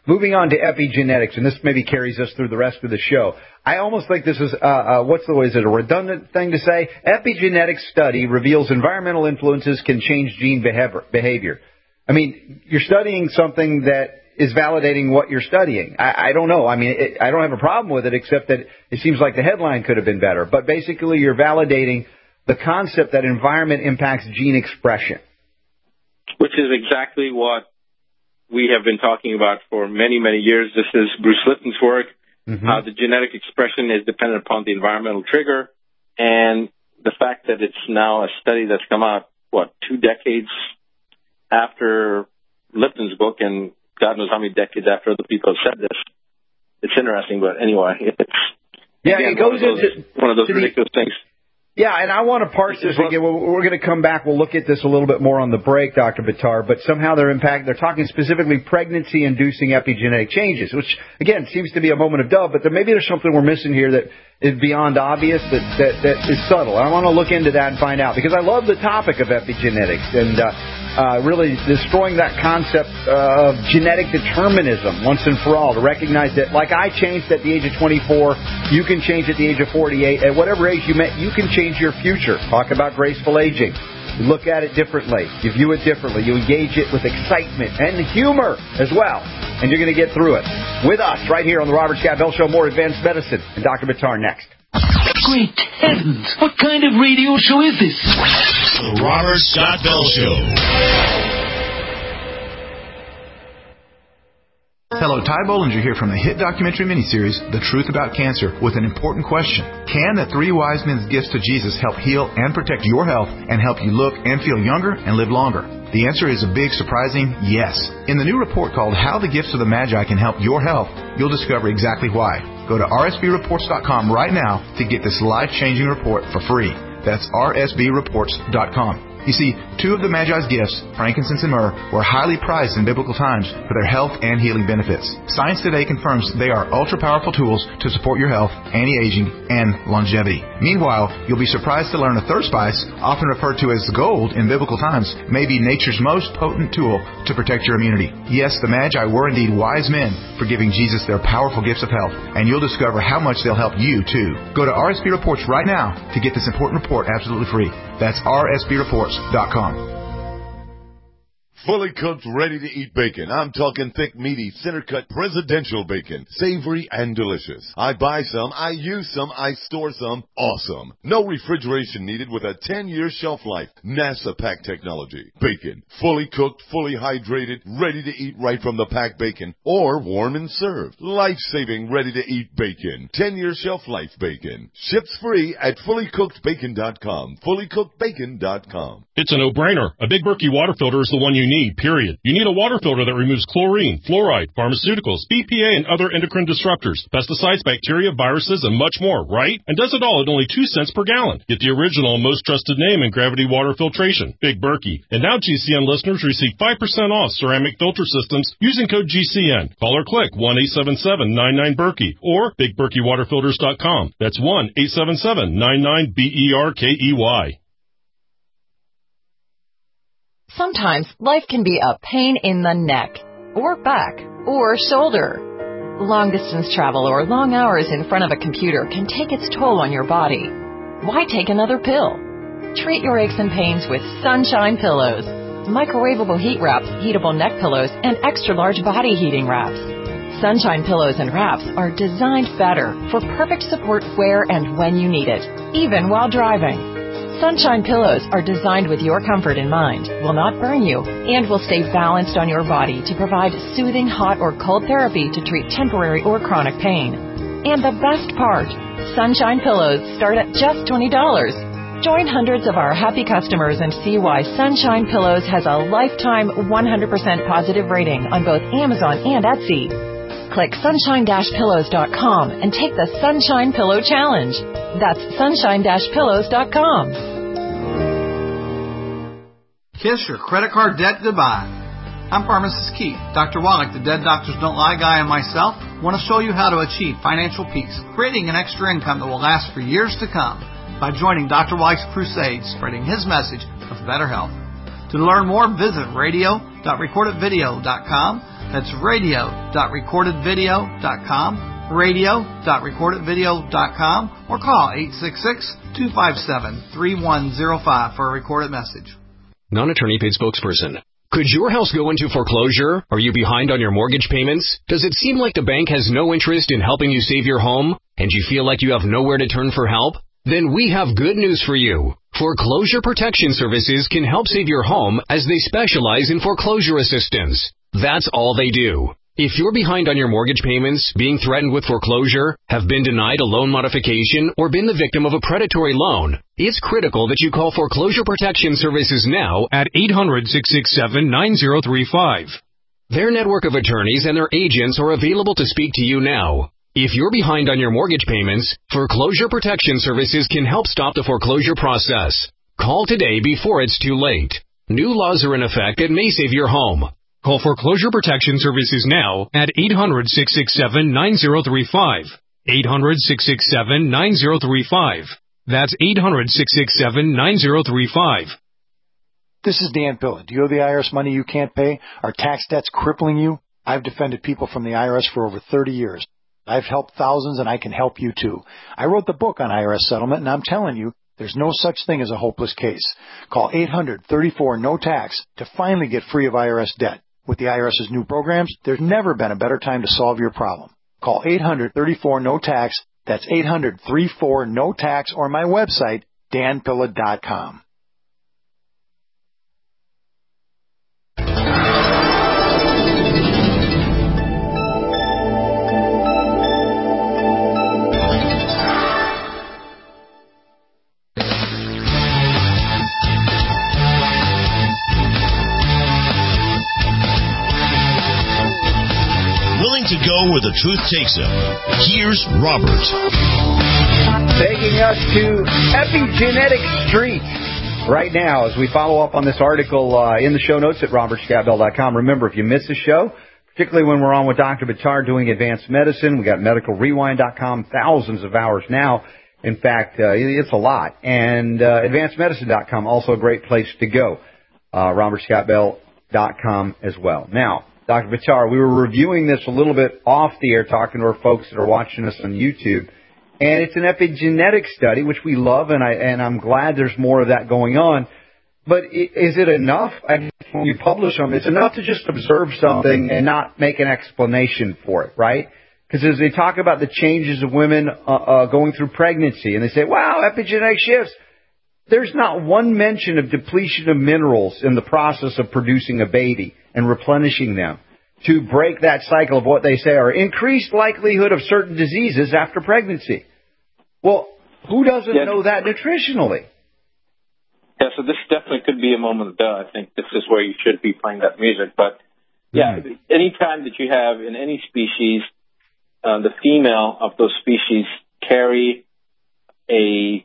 moving on to epigenetics, and this maybe carries us through the rest of the show. I almost think this is, is it a redundant thing to say? Epigenetic study reveals environmental influences can change gene behavior. I mean, you're studying something that is validating what you're studying. I don't know. I mean, I don't have a problem with it, except that it seems like the headline could have been better. But basically, you're validating the concept that environment impacts gene expression. Which is exactly what we have been talking about for many, many years. This is Bruce Lipton's work, how the genetic expression is dependent upon the environmental trigger, and the fact that it's now a study that's come out, 2 decades after Lipton's book, and God knows how many decades after other people have said this. It's interesting, but anyway, it goes into one of those ridiculous things. Yeah, and I want to parse this again. We're going to come back. We'll look at this a little bit more on the break, Dr. Buttar, but somehow they're talking specifically pregnancy-inducing epigenetic changes, which, again, seems to be a moment of doubt, but maybe there's something we're missing here that is beyond obvious, that is subtle. I want to look into that and find out, because I love the topic of epigenetics and really destroying that concept of genetic determinism once and for all, to recognize that, like I changed at the age of 24, you can change at the age of 48. At whatever age you met, you can change your future. Talk about graceful aging. You look at it differently. You view it differently. You engage it with excitement and humor as well. And you're going to get through it. With us right here on the Robert Scott Bell Show, more advanced medicine. And Dr. Buttar next. Great heavens! What kind of radio show is this? The Robert Scott Bell Show. Hello, Ty Bollinger here from the hit documentary miniseries, The Truth About Cancer, with an important question. Can the 3 wise men's gifts to Jesus help heal and protect your health and help you look and feel younger and live longer? The answer is a big, surprising yes. In the new report called How the Gifts of the Magi Can Help Your Health, you'll discover exactly why. Go to rsbreports.com right now to get this life-changing report for free. That's rsbreports.com. You see, 2 of the Magi's gifts, frankincense and myrrh, were highly prized in biblical times for their health and healing benefits. Science today confirms they are ultra-powerful tools to support your health, anti-aging, and longevity. Meanwhile, you'll be surprised to learn a third spice, often referred to as gold in biblical times, may be nature's most potent tool to protect your immunity. Yes, the Magi were indeed wise men for giving Jesus their powerful gifts of health, and you'll discover how much they'll help you, too. Go to RSB Reports right now to get this important report absolutely free. That's rsbreports.com. Fully cooked, ready-to-eat bacon. I'm talking thick, meaty, center-cut presidential bacon. Savory and delicious. I buy some, I use some, I store some. Awesome. No refrigeration needed with a 10-year shelf life. NASA pack technology. Bacon. Fully cooked, fully hydrated, ready to eat right from the packed bacon. Or warm and served. Life-saving, ready-to-eat bacon. 10-year shelf life bacon. Ships free at fullycookedbacon.com. Fullycookedbacon.com. It's a no-brainer. A Big Berkey water filter is the one you need, period. You need a water filter that removes chlorine, fluoride, pharmaceuticals, BPA, and other endocrine disruptors, pesticides, bacteria, viruses, and much more, right? And does it all at only 2 cents per gallon. Get the original and most trusted name in gravity water filtration, Big Berkey. And now GCN listeners receive 5% off ceramic filter systems using code GCN. Call or click 1-877-99-BERKEY or BigBerkeyWaterFilters.com. That's 1-877-99-BERKEY. Sometimes life can be a pain in the neck, or back, or shoulder. Long-distance travel or long hours in front of a computer can take its toll on your body. Why take another pill? Treat your aches and pains with Sunshine Pillows. Microwavable heat wraps, heatable neck pillows, and extra-large body heating wraps. Sunshine Pillows and wraps are designed better for perfect support where and when you need it, even while driving. Sunshine Pillows are designed with your comfort in mind, will not burn you, and will stay balanced on your body to provide soothing hot or cold therapy to treat temporary or chronic pain. And the best part, Sunshine Pillows start at just $20. Join hundreds of our happy customers and see why Sunshine Pillows has a lifetime 100% positive rating on both Amazon and Etsy. Click sunshine-pillows.com and take the Sunshine Pillow Challenge. That's sunshine-pillows.com. Kiss your credit card debt goodbye. I'm Pharmacist Keith. Dr. Wallach, the Dead Doctors Don't Lie guy, and myself want to show you how to achieve financial peace, creating an extra income that will last for years to come by joining Dr. Wallach's crusade, spreading his message of better health. To learn more, visit radio.recordedvideo.com. That's radio.recordedvideo.com, radio.recordedvideo.com, or call 866-257-3105 for a recorded message. Non-attorney paid spokesperson. Could your house go into foreclosure? Are you behind on your mortgage payments? Does it seem like the bank has no interest in helping you save your home, and you feel like you have nowhere to turn for help? Then we have good news for you. Foreclosure Protection Services can help save your home as they specialize in foreclosure assistance. That's all they do. If you're behind on your mortgage payments, being threatened with foreclosure, have been denied a loan modification, or been the victim of a predatory loan, it's critical that you call Foreclosure Protection Services now at 800-667-9035. Their network of attorneys and their agents are available to speak to you now. If you're behind on your mortgage payments, Foreclosure Protection Services can help stop the foreclosure process. Call today before it's too late. New laws are in effect that may save your home. Call Foreclosure Protection Services now at 800-667-9035. 800-667-9035. That's 800-667-9035. This is Dan Pilla. Do you owe the IRS money you can't pay? Are tax debts crippling you? I've defended people from the IRS for over 30 years. I've helped thousands, and I can help you too. I wrote the book on IRS settlement, and I'm telling you, there's no such thing as a hopeless case. Call 800-34-NO-TAX to finally get free of IRS debt. With the IRS's new programs, there's never been a better time to solve your problem. Call 800-34-NO-TAX. That's 800-34-NO-TAX, or my website, danpilla.com. To go where the truth takes him. Here's Robert. Taking us to Epigenetic Street right now as we follow up on this article in the show notes at robertscottbell.com. Remember, if you miss a show, particularly when we're on with Dr. Buttar doing advanced medicine, we got medicalrewind.com, thousands of hours now. In fact, it's a lot. And advancedmedicine.com, also a great place to go. robertscottbell.com as well. Now, Dr. Buttar, we were reviewing this a little bit off the air, talking to our folks that are watching us on YouTube, and it's an epigenetic study, which we love, and I'm glad there's more of that going on. But is it enough? When you publish them, it's enough to just observe something and not make an explanation for it, right? Because as they talk about the changes of women going through pregnancy, and they say, wow, epigenetic shifts, there's not one mention of depletion of minerals in the process of producing a baby and replenishing them to break that cycle of what they say are increased likelihood of certain diseases after pregnancy. Well, who doesn't know that nutritionally? Yeah, so this definitely could be a moment of doubt. I think this is where you should be playing that music. But, yeah, any time that you have in any species, the female of those species carry a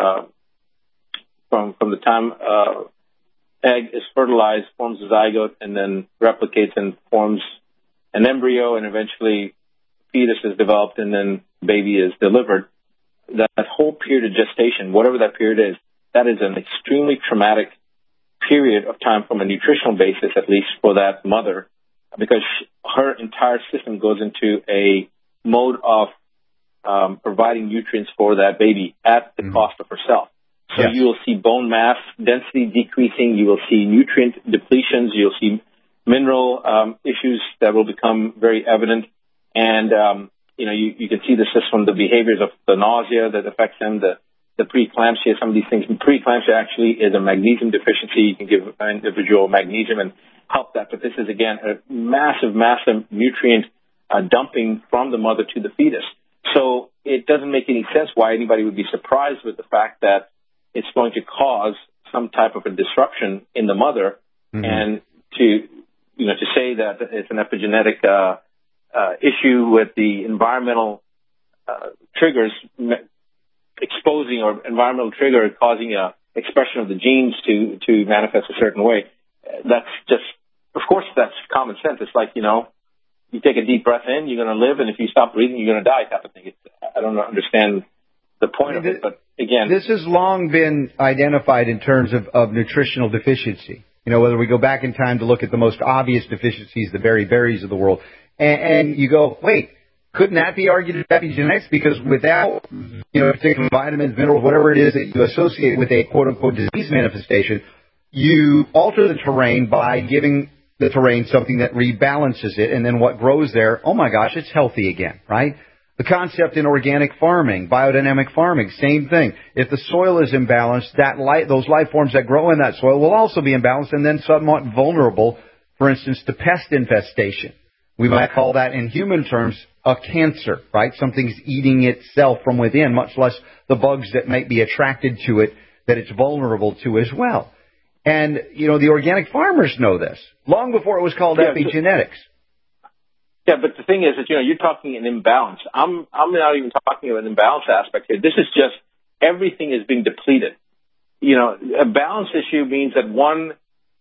from the time egg is fertilized, forms a zygote, and then replicates and forms an embryo, and eventually fetus is developed, and then baby is delivered. That whole period of gestation, whatever that period is, that is an extremely traumatic period of time from a nutritional basis, at least for that mother, because her entire system goes into a mode of providing nutrients for that baby at the cost of herself. So you will see bone mass density decreasing. You will see nutrient depletions. You'll see mineral issues that will become very evident. And, you can see this just from the behaviors of the nausea that affects them, the preeclampsia, some of these things. Preeclampsia actually is a magnesium deficiency. You can give an individual magnesium and help that. But this is, again, a massive, massive nutrient dumping from the mother to the fetus. So it doesn't make any sense why anybody would be surprised with the fact that it's going to cause some type of a disruption in the mother, and to say that it's an epigenetic issue with the environmental triggers exposing, or environmental trigger causing a expression of the genes to manifest a certain way. That's just, of course, that's common sense. It's like, you take a deep breath in, you're going to live, and if you stop breathing, you're going to die type of thing. I don't understand the point of it, but again, this has long been identified in terms of nutritional deficiency. whether we go back in time to look at the most obvious deficiencies, the berries of the world, and you go, wait, couldn't that be argued as epigenetics? Because without, particular vitamins, minerals, whatever it is that you associate with a quote-unquote disease manifestation, you alter the terrain by giving the terrain something that rebalances it, and then what grows there, oh my gosh, it's healthy again, right? The concept in organic farming, biodynamic farming, same thing. If the soil is imbalanced, those life forms that grow in that soil will also be imbalanced and then somewhat vulnerable, for instance, to pest infestation. We might call that in human terms a cancer, right? Something's eating itself from within, much less the bugs that might be attracted to it that it's vulnerable to as well. And, the organic farmers know this, long before it was called epigenetics. Yeah, but the thing is that, you're talking an imbalance. I'm not even talking about an imbalance aspect here. This is just everything is being depleted. A balance issue means that one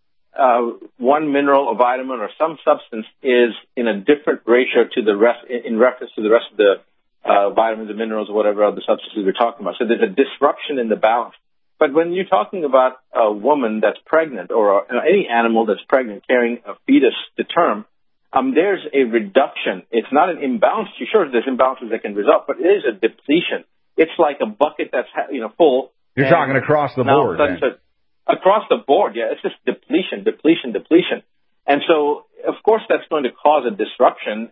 mineral or vitamin or some substance is in a different ratio to the rest, in reference to the rest of the vitamins and minerals or whatever other substances we're talking about. So there's a disruption in the balance. But when you're talking about a woman that's pregnant or any animal that's pregnant carrying a fetus to term, there's a reduction. It's not an imbalance. Sure, there's imbalances that can result, but it is a depletion. It's like a bucket that's full. You're talking across the board. Across the board, yeah. It's just depletion. And so, of course, that's going to cause a disruption.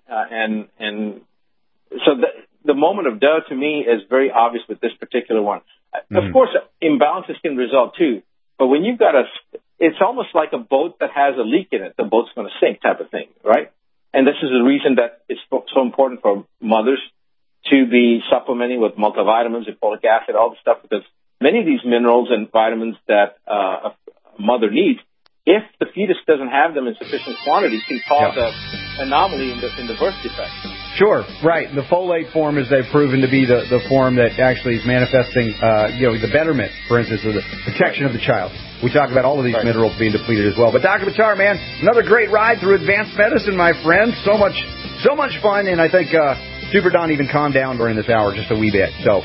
And so the moment of duh to me is very obvious with this particular one. Of course, imbalances can result too. But when you've got it's almost like a boat that has a leak in it. The boat's going to sink type of thing, right? And this is the reason that it's so important for mothers to be supplementing with multivitamins and folic acid, all the stuff, because many of these minerals and vitamins that a mother needs, if the fetus doesn't have them in sufficient quantity, can cause an anomaly in the birth defect. Sure, right. The folate form is they've proven to be the form that actually is manifesting, the betterment, for instance, of the protection of the child. We talk about all of these minerals being depleted as well. But Dr. Buttar, man, another great ride through advanced medicine, my friend. So much fun, and I think Super Don even calmed down during this hour just a wee bit. So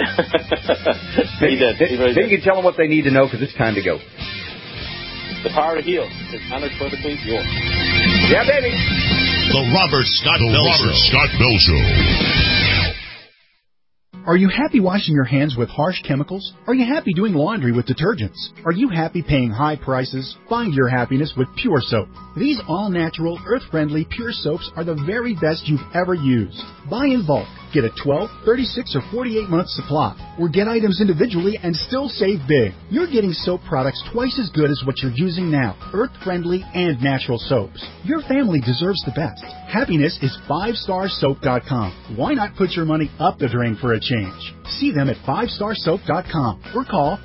he did. Then you can tell them what they need to know because it's time to go. The power to heal is unequivocally yours. Yeah, baby. The Robert Scott Bell Show. Are you happy washing your hands with harsh chemicals? Are you happy doing laundry with detergents? Are you happy paying high prices? Find your happiness with Pure Soap. These all-natural, earth-friendly Pure Soaps are the very best you've ever used. Buy in bulk. Get a 12, 36, or 48-month supply. Or get items individually and still save big. You're getting soap products twice as good as what you're using now. Earth-friendly and natural soaps. Your family deserves the best. Happiness is 5starsoap.com. Why not put your money up the drain for a change? See them at 5starsoap.com or call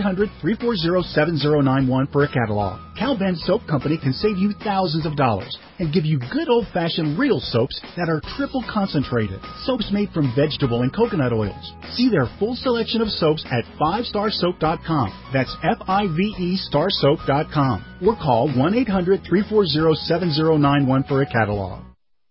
1-800-340-7091 for a catalog. Cal Ben Soap Company can save you thousands of dollars and give you good old-fashioned real soaps that are triple concentrated. Soaps made from vegetable and coconut oils. See their full selection of soaps at 5starsoap.com. That's F-I-V-E starsoap.com. Or call 1-800-340-7091 for a catalog.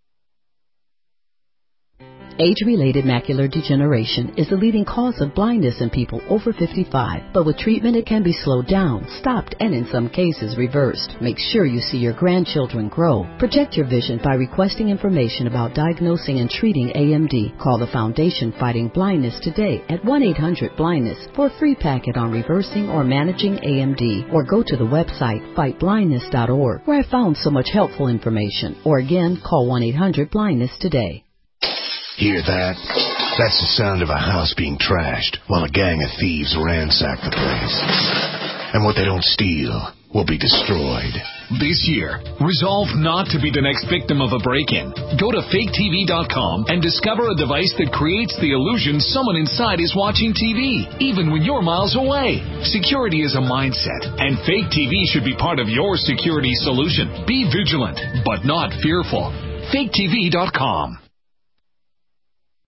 Age-related macular degeneration is the leading cause of blindness in people over 55. But with treatment, it can be slowed down, stopped, and in some cases reversed. Make sure you see your grandchildren grow. Protect your vision by requesting information about diagnosing and treating AMD. Call the Foundation Fighting Blindness today at 1-800-BLINDNESS for a free packet on reversing or managing AMD. Or go to the website fightblindness.org, where I found so much helpful information. Or again, call 1-800-BLINDNESS today. Hear that? That's the sound of a house being trashed while a gang of thieves ransack the place. And what they don't steal will be destroyed. This year, resolve not to be the next victim of a break-in. Go to faketv.com and discover a device that creates the illusion someone inside is watching TV, even when you're miles away. Security is a mindset, and Fake TV should be part of your security solution. Be vigilant, but not fearful. faketv.com.